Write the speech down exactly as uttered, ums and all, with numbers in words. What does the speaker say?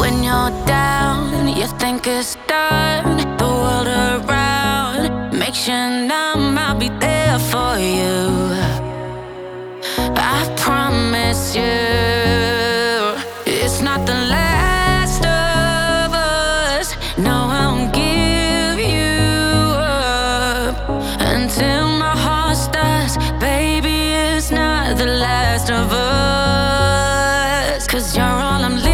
When you're down, you think it's done. The world around makes you numb. I'll be there for you. I promise you, it's not the last of us. No, I won't give you up until my heart stops. Baby, it's not the last of us. 'Cause you're all I'm